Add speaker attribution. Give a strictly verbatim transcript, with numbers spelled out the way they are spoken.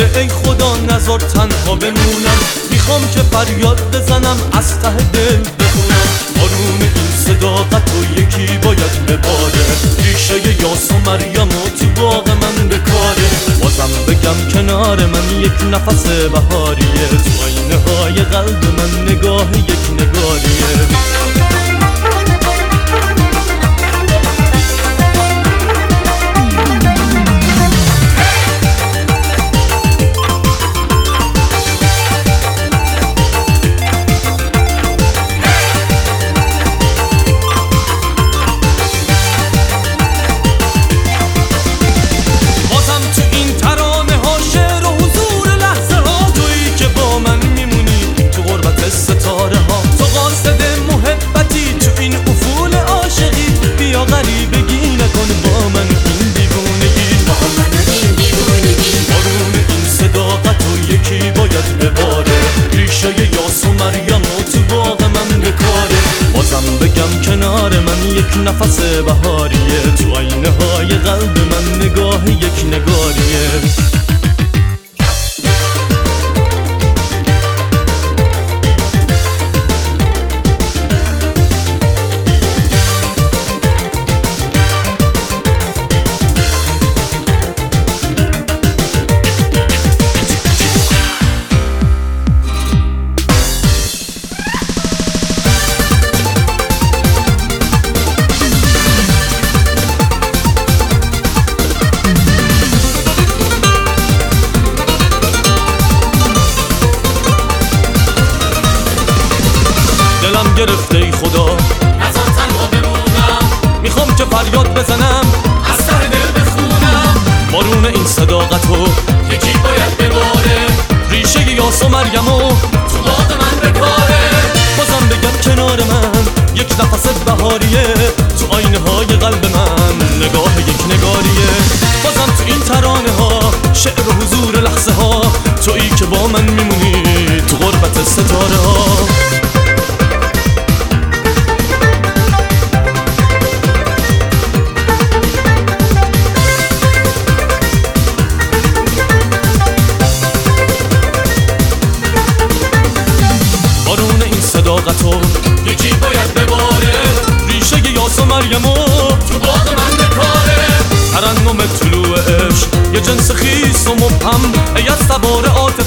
Speaker 1: ای خدا نذار تنها بمونم. میخوام که فریاد بزنم از ته دل بخونم. بارون این صداقت و یکی باید بباره. ریشه یاس و مریم و تو باغ من بکاره. بازم بگم کنار من یک نفس بهاریه. تو آینه های قلب من نگاه یک نگاریه. کنار من یک نفس بهاریه. تو آینه های قلب من نگاه یک نگاریه. دلم گرفته ای خدا
Speaker 2: نذار تنها بمونم.
Speaker 1: میخوام که فریاد بزنم
Speaker 2: از ته دل بخونم.
Speaker 1: بارون این صداقتو
Speaker 2: یکی باید بباره.
Speaker 1: ریشه یاس و مریم و
Speaker 2: تو باغ من بکاره.
Speaker 1: بازم بگم کنار من یک نفس بهاریه. تو آینه های قلب من نگاه یک نگاریه. بازم تو این ترانه ها شعر و حضور لحظه ها تویی که با من میمونی تو غربت ستاره ها. صداقتو
Speaker 2: یکی باید بباره.
Speaker 1: ریشه یاس و مریم و
Speaker 2: تو باغ من بکاره.
Speaker 1: ترنم طلوع عشق یه جنس خیس و مبهم. ای از سوار آتش